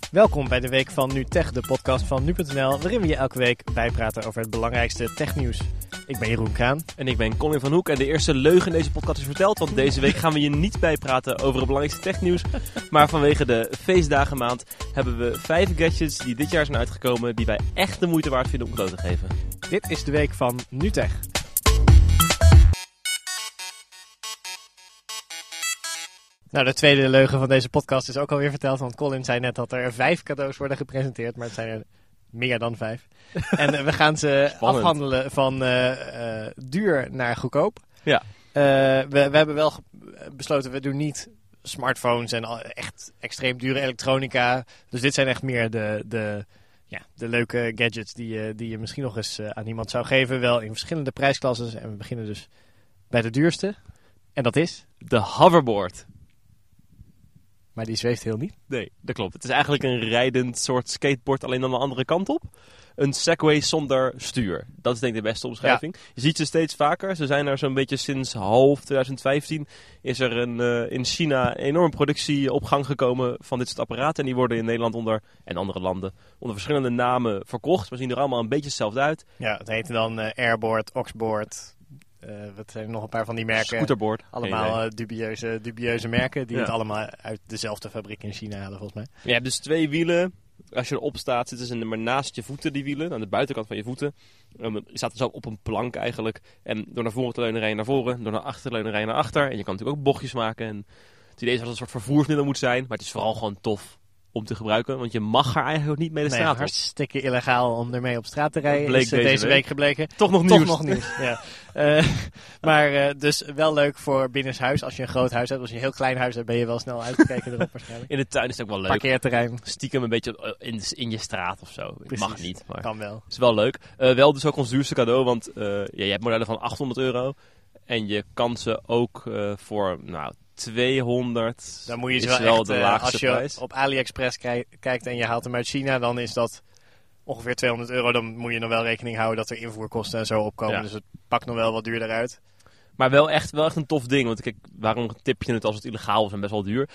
Welkom bij de Week van NuTech, de podcast van Nu.nl, waarin we je elke week bijpraten over het belangrijkste technieuws. Ik ben Jeroen Kraan. En ik ben Colin van Hoek en de eerste leugen in deze podcast is verteld, want deze week gaan we je niet bijpraten over het belangrijkste technieuws. Maar vanwege de feestdagenmaand hebben we 5 gadgets die dit jaar zijn uitgekomen die wij echt de moeite waard vinden om cadeau te geven. Dit is de Week van NuTech. Nou, de tweede leugen van deze podcast is ook alweer verteld, want Colin zei net dat er 5 cadeaus worden gepresenteerd, maar het zijn er meer dan 5. En we gaan ze afhandelen van duur naar goedkoop. Ja. We hebben wel besloten, we doen niet smartphones en echt extreem dure elektronica. Dus dit zijn echt meer de leuke gadgets die je misschien nog eens aan iemand zou geven. Wel in verschillende prijsklassen. En we beginnen dus bij de duurste. En dat is? De hoverboard. Maar die zweeft heel niet. Nee, dat klopt. Het is eigenlijk een rijdend soort skateboard, alleen dan de andere kant op. Een Segway zonder stuur. Dat is denk ik de beste omschrijving. Ja. Je ziet ze steeds vaker. Ze zijn er zo'n beetje sinds half 2015. Is er in China een enorme productie op gang gekomen van dit soort apparaten. En die worden in Nederland en andere landen onder verschillende namen verkocht. Maar zien er allemaal een beetje hetzelfde uit. Ja, het heet dan Airboard, Oxboard. Wat zijn er nog een paar van die merken? Scooterboard. Allemaal dubieuze merken die het allemaal uit dezelfde fabriek in China halen volgens mij. Je hebt dus 2 wielen. Als je erop staat, zitten ze maar naast je voeten, die wielen. Aan de buitenkant van je voeten. Je staat dus op een plank eigenlijk. En door naar voren te leunen rij je naar voren. Door naar achter te leunen rij je naar achter. En je kan natuurlijk ook bochtjes maken. En het idee is dat het een soort vervoersmiddel moet zijn. Maar het is vooral gewoon tof om te gebruiken. Want je mag er eigenlijk ook niet mee de straat op. Hartstikke illegaal om ermee op straat te rijden. Bleek is deze week gebleken. Toch nog nieuws. Ja. Maar dus wel leuk voor binnenshuis. Als je een groot huis hebt. Als je een heel klein huis hebt, ben je wel snel uitgekeken erop waarschijnlijk. In de tuin is het ook wel leuk. Parkeerterrein. Stiekem een beetje in je straat of zo. Precies. Mag niet. Maar kan wel. Het is wel leuk. Wel dus ook ons duurste cadeau. Want je hebt modellen van €800. En je kan ze ook voor 200. Dan moet je ze wel echt, de laagste als je prijs. op AliExpress kijkt en je haalt hem uit China, dan is dat ongeveer €200. Dan moet je nog wel rekening houden dat er invoerkosten en zo opkomen. Ja. Dus het pakt nog wel wat duurder uit. Maar wel echt een tof ding. Want kijk, waarom tip je het als het illegaal is en best wel duur?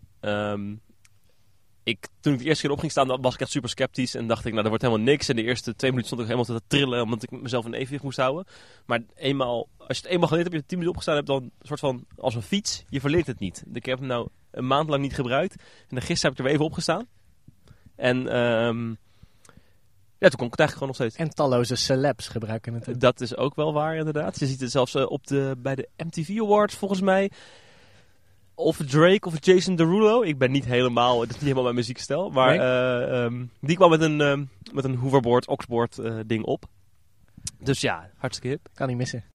Toen ik de eerste keer op ging staan, was ik echt super sceptisch. En dacht ik, dat wordt helemaal niks. En de eerste 2 minuten stond ik helemaal te trillen, omdat ik mezelf in evenwicht moest houden. Maar als je het eenmaal geleerd hebt, je 10 minuten opgestaan hebt, dan een soort van als een fiets. Je verleert het niet. Ik heb hem nou een maand lang niet gebruikt. En dan gisteren heb ik er weer even opgestaan. En toen kon ik het eigenlijk gewoon nog steeds. En talloze celebs gebruiken het. Dat is ook wel waar, inderdaad. Je ziet het zelfs bij de MTV Awards, volgens mij. Of Drake of Jason Derulo. Ik ben niet helemaal mijn muziekstijl. Maar nee? Die kwam met een hoverboard, Oxboard ding op. Dus ja, hartstikke hip. Kan niet missen.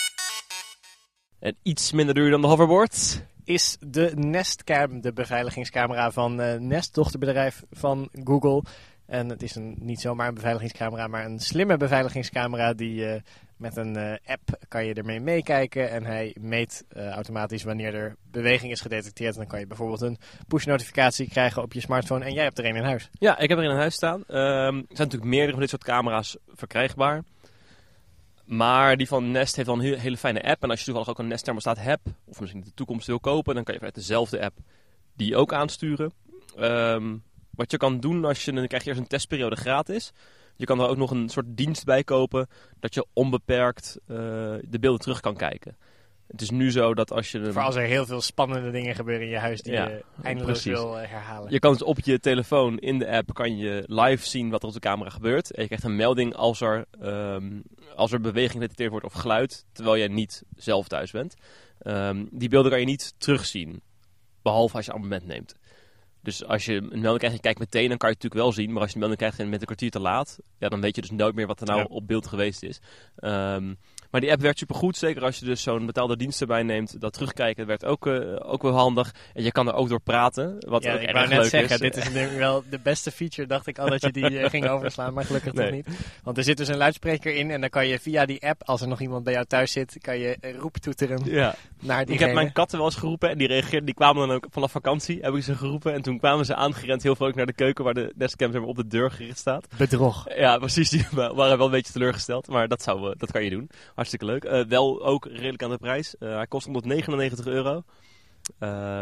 En iets minder duur dan de hoverboard is de Nest Cam, de beveiligingscamera van Nest, dochterbedrijf van Google. En het is niet zomaar een beveiligingscamera, maar een slimme beveiligingscamera die met een app kan je ermee meekijken. En hij meet automatisch wanneer er beweging is gedetecteerd. En dan kan je bijvoorbeeld een push-notificatie krijgen op je smartphone. En jij hebt er een in huis. Ja, ik heb er een in huis staan. Er zijn natuurlijk meerdere van dit soort camera's verkrijgbaar. Maar die van Nest heeft wel een hele fijne app. En als je toevallig ook een Nest thermostaat hebt, of misschien in de toekomst wil kopen, dan kan je vanuit dezelfde app die ook aansturen. Wat je kan doen, dan krijg je eerst een testperiode gratis. Je kan er ook nog een soort dienst bij kopen dat je onbeperkt de beelden terug kan kijken. Het is nu zo dat als je... Voor als er heel veel spannende dingen gebeuren in je huis die je eindeloos wil herhalen. Je kan dus op je telefoon in de app kan je live zien wat er op de camera gebeurt. En je krijgt een melding als er beweging gedetecteerd wordt of geluid, terwijl jij niet zelf thuis bent. Die beelden kan je niet terugzien, behalve als je een abonnement neemt. Dus als je een melding krijgt en je kijkt meteen, dan kan je het natuurlijk wel zien. Maar als je een melding krijgt en met een kwartier te laat, dan weet je dus nooit meer wat er nou op beeld geweest is. Maar die app werkt supergoed. Zeker als je dus zo'n betaalde dienst erbij neemt. Dat terugkijken werkt ook wel handig. En je kan er ook door praten. Wat ook erg leuk is. Dit is wel de beste feature, dacht ik al, dat je die ging overslaan. Maar gelukkig toch niet. Want er zit dus een luidspreker in. En dan kan je via die app, als er nog iemand bij jou thuis zit, kan je roeptoeteren naar diegene. Ik heb mijn katten wel eens geroepen. En die reageerden. Die kwamen dan ook vanaf vakantie. Heb ik ze geroepen. En toen kwamen ze aangerend heel vrolijk naar de keuken waar de Nestcam op de deur gericht staat. Bedrog. Ja, precies. Die waren wel een beetje teleurgesteld. Maar dat kan je doen. Hartstikke leuk. Wel ook redelijk aan de prijs. Hij kost €199.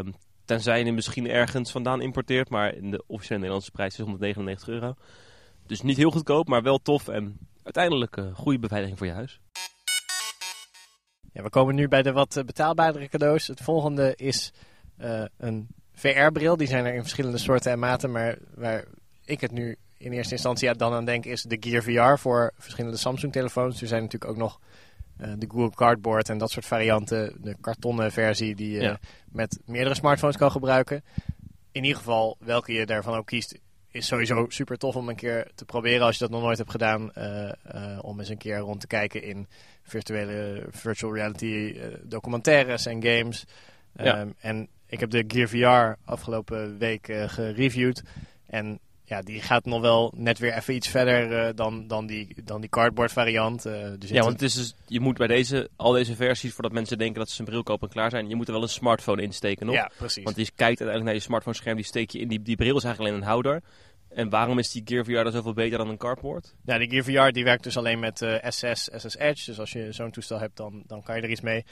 Tenzij je hem misschien ergens vandaan importeert. Maar in de officiële Nederlandse prijs is €199. Dus niet heel goedkoop, maar wel tof. En uiteindelijk goede beveiliging voor je huis. Ja, we komen nu bij de wat betaalbaardere cadeaus. Het volgende is een VR-bril. Die zijn er in verschillende soorten en maten. Maar waar ik het nu in eerste instantie dan aan denk is de Gear VR voor verschillende Samsung-telefoons. Er zijn natuurlijk ook nog de Google Cardboard en dat soort varianten. De kartonnen versie die je met meerdere smartphones kan gebruiken. In ieder geval, welke je daarvan ook kiest, is sowieso super tof om een keer te proberen als je dat nog nooit hebt gedaan. Om eens een keer rond te kijken in virtual reality documentaires en games. Ja. En ik heb de Gear VR afgelopen week gereviewd. En ja, die gaat nog wel net weer even iets verder dan die cardboard variant. Want het is dus, je moet bij al deze versies, voordat mensen denken dat ze een bril kopen en klaar zijn, je moet er wel een smartphone in steken nog. Ja, precies. Want je kijkt uiteindelijk naar je smartphone scherm, die steek je in. Die bril is eigenlijk alleen een houder. En waarom is die Gear VR dan zoveel beter dan een cardboard? Ja, die Gear VR die werkt dus alleen met SS Edge. Dus als je zo'n toestel hebt, dan kan je er iets mee.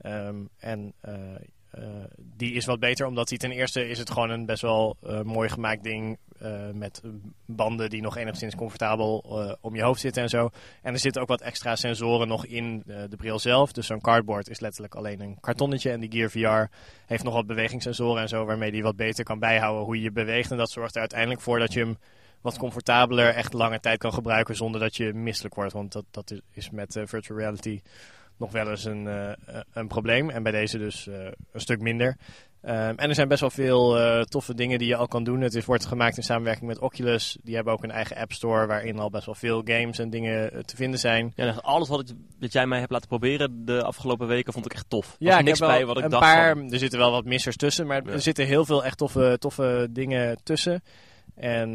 Die is wat beter, omdat ten eerste is het gewoon een best wel mooi gemaakt ding. Met banden die nog enigszins comfortabel om je hoofd zitten en zo. En er zitten ook wat extra sensoren nog in de bril zelf. Dus zo'n cardboard is letterlijk alleen een kartonnetje. En die Gear VR heeft nog wat bewegingssensoren en zo, waarmee die wat beter kan bijhouden hoe je je beweegt. En dat zorgt er uiteindelijk voor dat je hem wat comfortabeler echt lange tijd kan gebruiken zonder dat je misselijk wordt. Want dat is met virtual reality nog wel eens een probleem. En bij deze dus een stuk minder. En er zijn best wel veel toffe dingen die je al kan doen. Het wordt gemaakt in samenwerking met Oculus. Die hebben ook een eigen app store waarin al best wel veel games en dingen te vinden zijn. Ja, alles wat jij mij hebt laten proberen de afgelopen weken vond ik echt tof. Er Ja, was niks bij wat ik dacht van. Er zitten wel wat missers tussen, maar er zitten heel veel echt toffe dingen tussen. En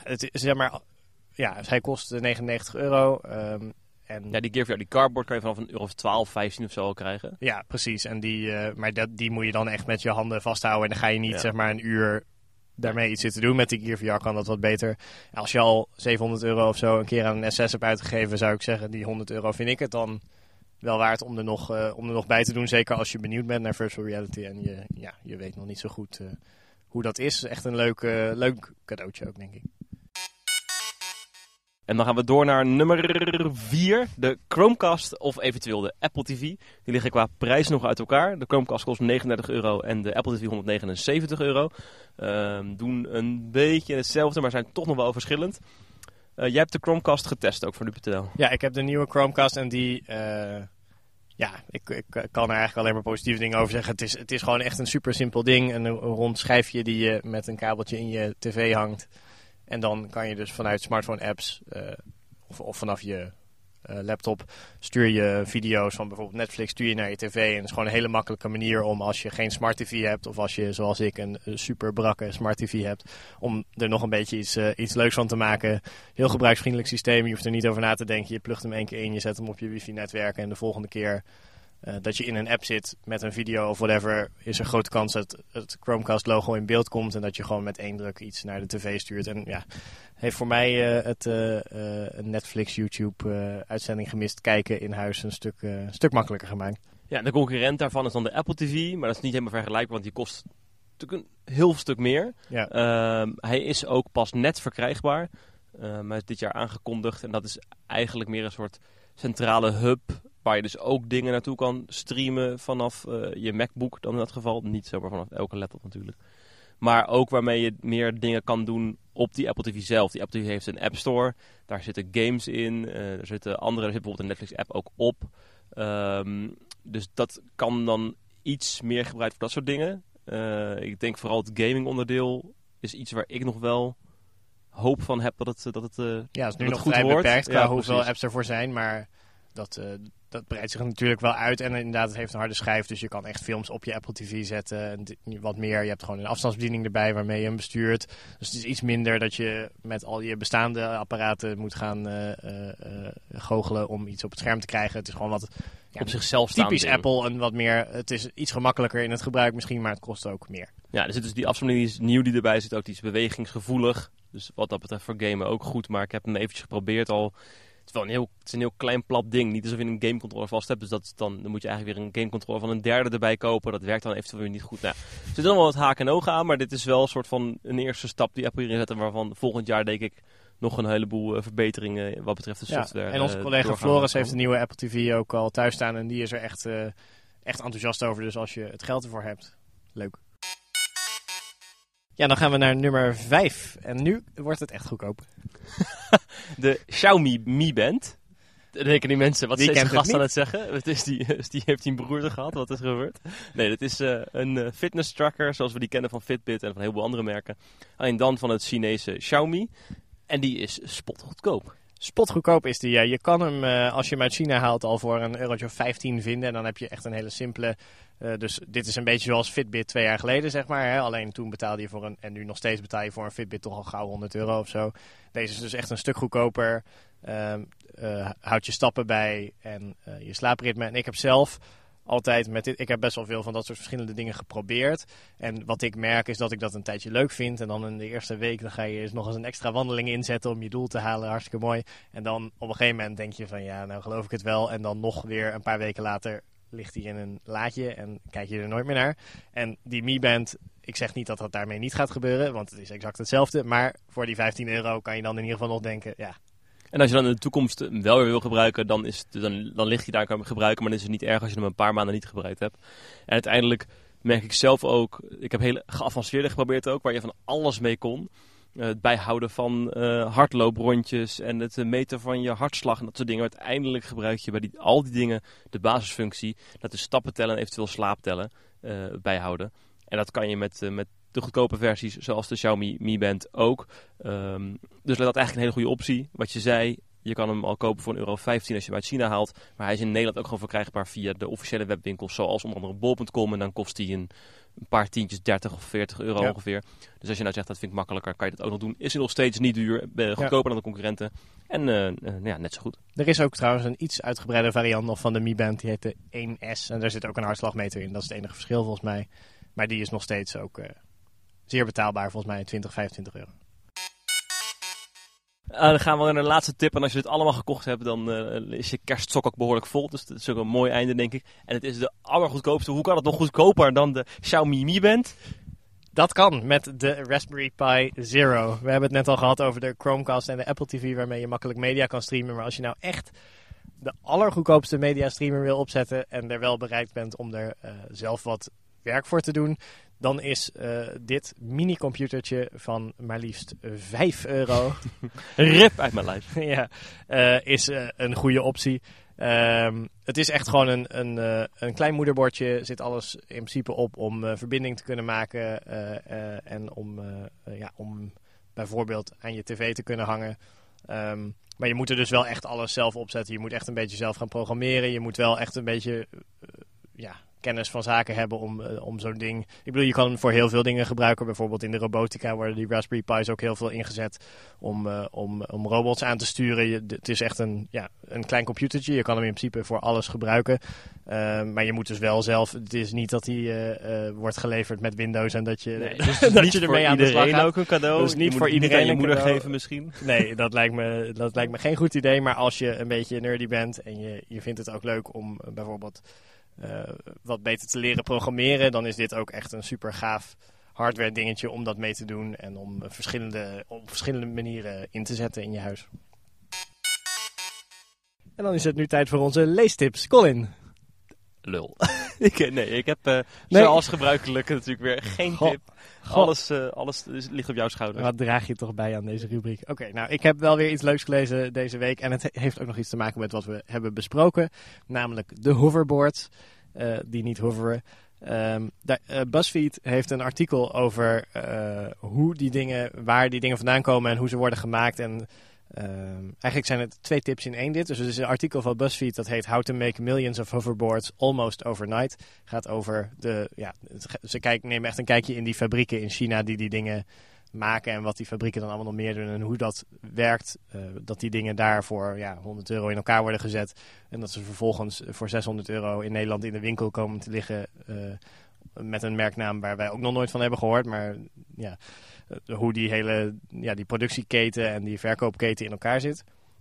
hij kost €99. Ja, die Gear VR, die cardboard kan je vanaf €12, €15 of zo al krijgen. Ja, precies. En die moet je dan echt met je handen vasthouden. En dan ga je niet zeg maar een uur daarmee iets zitten doen. Met die Gear VR kan dat wat beter. En als je al €700 of zo een keer aan een SS hebt uitgegeven, zou ik zeggen, die €100 vind ik het dan wel waard om er nog bij te doen. Zeker als je benieuwd bent naar virtual reality en je weet nog niet zo goed hoe dat is. Echt een leuk cadeautje ook, denk ik. En dan gaan we door naar nummer 4. De Chromecast of eventueel de Apple TV. Die liggen qua prijs nog uit elkaar. De Chromecast kost €39 en de Apple TV €179. Doen een beetje hetzelfde, maar zijn toch nog wel verschillend. Jij hebt de Chromecast getest ook voor NuPTL. Ja, ik heb de nieuwe Chromecast en die... ik kan er eigenlijk alleen maar positieve dingen over zeggen. Het is gewoon echt een super simpel ding. Een rond schijfje die je met een kabeltje in je tv hangt. En dan kan je dus vanuit smartphone apps of vanaf je laptop stuur je video's van bijvoorbeeld Netflix stuur je naar je tv. En het is gewoon een hele makkelijke manier om als je geen smart tv hebt of als je zoals ik een super brakke smart tv hebt, om er nog een beetje iets leuks van te maken. Heel gebruiksvriendelijk systeem. Je hoeft er niet over na te denken. Je plugt hem 1 keer in, je zet hem op je wifi-netwerk en de volgende keer dat je in een app zit met een video of whatever, is er grote kans dat het Chromecast logo in beeld komt en dat je gewoon met 1 druk iets naar de tv stuurt. En ja, heeft voor mij het Netflix, YouTube uitzending gemist kijken in huis een stuk makkelijker gemaakt. Ja, de concurrent daarvan is dan de Apple TV, maar dat is niet helemaal vergelijkbaar, want die kost natuurlijk een heel stuk meer. Ja. Hij is ook pas net verkrijgbaar, maar is dit jaar aangekondigd en dat is eigenlijk meer een soort centrale hub waar je dus ook dingen naartoe kan streamen vanaf je MacBook dan in dat geval. Niet zomaar vanaf elke laptop natuurlijk. Maar ook waarmee je meer dingen kan doen op die Apple TV zelf. Die Apple TV heeft een App Store. Daar zitten games in. Er zit bijvoorbeeld een Netflix app ook op. Dus dat kan dan iets meer gebruikt voor dat soort dingen. Ik denk vooral het gaming onderdeel is iets waar ik nog wel hoop van heb dat het is nu nog goed vrij wordt. beperkt qua hoeveel precies. apps ervoor zijn, maar dat breidt zich natuurlijk wel uit. En inderdaad, het heeft een harde schijf, dus je kan echt films op je Apple TV zetten. En wat meer, je hebt gewoon een afstandsbediening erbij waarmee je hem bestuurt. Dus het is iets minder dat je met al je bestaande apparaten moet gaan goochelen om iets op het scherm te krijgen. Het is gewoon wat op zichzelf staan typisch ding. Apple en wat meer. Het is iets gemakkelijker in het gebruik misschien, maar het kost ook meer. Ja, er zit dus die afstandsbediening die is nieuw die erbij zit, ook die is bewegingsgevoelig. Dus wat dat betreft voor gamen ook goed, maar ik heb hem eventjes geprobeerd al. Het is een heel klein plat ding. Niet alsof je een gamecontroller vast hebt. Dus dan moet je eigenlijk weer een gamecontroller van een derde erbij kopen. Dat werkt dan eventueel weer niet goed. Nou, er zit allemaal wat haken en ogen aan. Maar dit is wel een soort van een eerste stap die Apple hierin zet. Waarvan volgend jaar denk ik nog een heleboel verbeteringen wat betreft de software. En onze collega Floris heeft een nieuwe Apple TV ook al thuis staan. En die is er echt enthousiast over. Dus als je het geld ervoor hebt, leuk. Ja, dan gaan we naar nummer 5. En nu wordt het echt goedkoop. De Xiaomi Mi Band. Dan denken die mensen, wat is deze gast aan het zeggen? Het is die heeft hij een beroerte gehad? Wat is er gebeurd? Nee, dit is een fitness tracker zoals we die kennen van Fitbit en van heel veel andere merken. Alleen dan van het Chinese Xiaomi. En die is spotgoedkoop. Spotgoedkoop is die, ja. Je kan hem, als je hem uit China haalt, al voor €1,15 vinden. En dan heb je echt een hele simpele... dus dit is een beetje zoals Fitbit 2 jaar geleden, zeg maar. Hè? Alleen toen betaalde je voor en nu nog steeds betaal je voor een Fitbit toch al gauw €100 of zo. Deze is dus echt een stuk goedkoper. Houd je stappen bij en je slaapritme. En ik heb zelf altijd met dit... Ik heb best wel veel van dat soort verschillende dingen geprobeerd. En wat ik merk is dat ik dat een tijdje leuk vind. En dan in de eerste week dan ga je eens nog eens een extra wandeling inzetten om je doel te halen. Hartstikke mooi. En dan op een gegeven moment denk je van ja, nou geloof ik het wel. En dan nog weer een paar weken later ligt hij in een laadje en kijk je er nooit meer naar. En die Mi Band, ik zeg niet dat dat daarmee niet gaat gebeuren, want het is exact hetzelfde. Maar voor die €15 kan je dan in ieder geval nog denken, ja... En als je dan in de toekomst wel weer wil gebruiken, dan ligt hij daar kan gebruiken. Maar dan is het niet erg als je hem een paar maanden niet gebruikt hebt. En uiteindelijk merk ik zelf ook, ik heb hele geavanceerde geprobeerd ook, waar je van alles mee kon. Het bijhouden van hardlooprondjes en het meten van je hartslag en dat soort dingen. Uiteindelijk gebruik je bij al die dingen de basisfunctie. Dat is stappen tellen en eventueel slaap tellen, bijhouden. En dat kan je met de goedkope versies, zoals de Xiaomi Mi Band ook. Dus dat is eigenlijk een hele goede optie. Wat je zei, je kan hem al kopen voor €1,15 als je hem uit China haalt. Maar hij is in Nederland ook gewoon verkrijgbaar via de officiële webwinkels, zoals onder andere bol.com. En dan kost hij een paar tientjes, €30 of €40 ongeveer. Dus als je nou zegt, dat vind ik makkelijker, kan je dat ook nog doen. Is hij nog steeds niet duur, goedkoper dan de concurrenten. En net zo goed. Er is ook trouwens een iets uitgebreide variant nog van de Mi Band. Die heet de 1S. En daar zit ook een hartslagmeter in. Dat is het enige verschil volgens mij. Maar die is nog steeds ook zeer betaalbaar, volgens mij €20-25. Dan gaan we naar de laatste tip. En als je dit allemaal gekocht hebt, dan is je kerststok ook behoorlijk vol. Dus dat is ook een mooi einde, denk ik. En het is de allergoedkoopste. Hoe kan het nog goedkoper dan de Xiaomi Mi Band? Dat kan met de Raspberry Pi Zero. We hebben het net al gehad over de Chromecast en de Apple TV, waarmee je makkelijk media kan streamen. Maar als je nou echt de allergoedkoopste media streamer wil opzetten en er wel bereid bent om er zelf wat werk voor te doen, dan is dit mini-computertje van maar liefst €5... Rip uit mijn lijf. Ja, is een goede optie. Het is echt gewoon een klein moederbordje. Zit alles in principe op om verbinding te kunnen maken. En om bijvoorbeeld aan je tv te kunnen hangen. Maar je moet er dus wel echt alles zelf opzetten. Je moet echt een beetje zelf gaan programmeren. Je moet wel echt een beetje... kennis van zaken hebben om zo'n ding... Ik bedoel, je kan hem voor heel veel dingen gebruiken. Bijvoorbeeld in de robotica worden die Raspberry Pi's ook heel veel ingezet om robots aan te sturen. Het is echt een klein computertje. Je kan hem in principe voor alles gebruiken. Maar je moet dus wel zelf... Het is niet dat hij wordt geleverd met Windows en dat je, dus dat je ermee aan de slag gaat. Ook een cadeau. Dus niet voor iedereen aan je een moeder cadeau geven misschien. Nee, dat lijkt me geen goed idee. Maar als je een beetje nerdy bent en je vindt het ook leuk om bijvoorbeeld... wat beter te leren programmeren, dan is dit ook echt een super gaaf hardware dingetje om dat mee te doen en om op verschillende manieren in te zetten in je huis. En dan is het nu tijd voor onze leestips. Colin. Lul. Ik heb zoals gebruikelijk natuurlijk weer geen tip. Alles ligt op jouw schouders. Wat draag je toch bij aan deze rubriek? Oké, nou, ik heb wel weer iets leuks gelezen deze week. En het heeft ook nog iets te maken met wat we hebben besproken. Namelijk de hoverboards. Die niet hoveren. BuzzFeed heeft een artikel over waar die dingen vandaan komen en hoe ze worden gemaakt. En eigenlijk zijn het 2 tips in 1 dit. Dus het is een artikel van BuzzFeed dat heet How to Make Millions of Hoverboards Almost Overnight. Gaat over ze nemen echt een kijkje in die fabrieken in China die dingen maken en wat die fabrieken dan allemaal nog meer doen en hoe dat werkt. Dat die dingen daar voor €100 in elkaar worden gezet en dat ze vervolgens voor €600 in Nederland in de winkel komen te liggen met een merknaam waar wij ook nog nooit van hebben gehoord. Maar hoe die hele die productieketen en die verkoopketen in elkaar zit.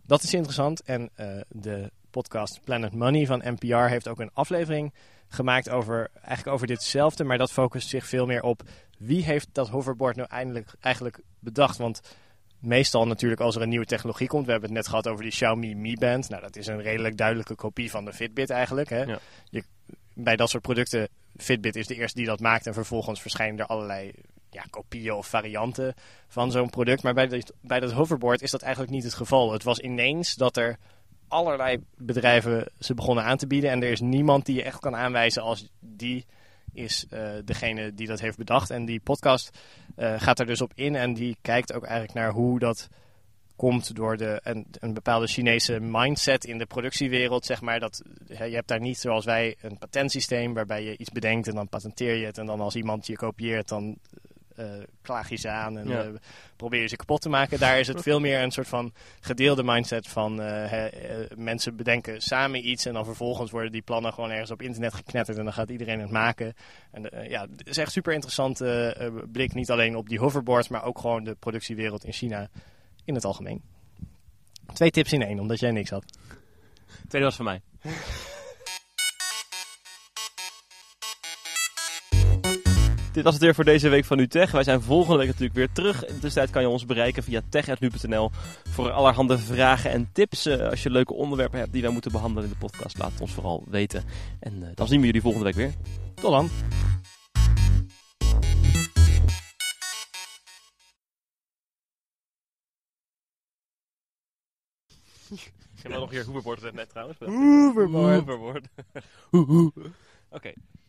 Dat is interessant. En de podcast Planet Money van NPR heeft ook een aflevering gemaakt over ditzelfde. Maar dat focust zich veel meer op wie heeft dat hoverboard nou eigenlijk bedacht. Want meestal natuurlijk als er een nieuwe technologie komt. We hebben het net gehad over die Xiaomi Mi Band. Nou, dat is een redelijk duidelijke kopie van de Fitbit eigenlijk. Hè? Ja. Bij dat soort producten, Fitbit is de eerste die dat maakt. En vervolgens verschijnen er allerlei kopieën of varianten van zo'n product. Maar bij dat hoverboard is dat eigenlijk niet het geval. Het was ineens dat er allerlei bedrijven ze begonnen aan te bieden. En er is niemand die je echt kan aanwijzen als die is degene die dat heeft bedacht. En die podcast gaat er dus op in. En die kijkt ook eigenlijk naar hoe dat komt door een bepaalde Chinese mindset in de productiewereld. Zeg maar, je hebt daar niet zoals wij een patentsysteem waarbij je iets bedenkt en dan patenteer je het. En dan als iemand je kopieert, dan klaag je ze aan en probeer je ze kapot te maken. Daar is het veel meer een soort van gedeelde mindset van mensen bedenken samen iets en dan vervolgens worden die plannen gewoon ergens op internet geknetterd en dan gaat iedereen het maken. En het is echt super interessante blik, niet alleen op die hoverboards, maar ook gewoon de productiewereld in China in het algemeen. 2 tips in 1, omdat jij niks had. Tweede was van mij. Dit was het weer voor deze week van NuTech. Wij zijn volgende week natuurlijk weer terug. In de tussentijd kan je ons bereiken via tech@nu.nl voor allerhande vragen en tips. Als je leuke onderwerpen hebt die wij moeten behandelen in de podcast, laat het ons vooral weten. En dan zien we jullie volgende week weer. Tot dan. Ik heb wel nog hier hoverboard net trouwens. Hoverboard. Oké.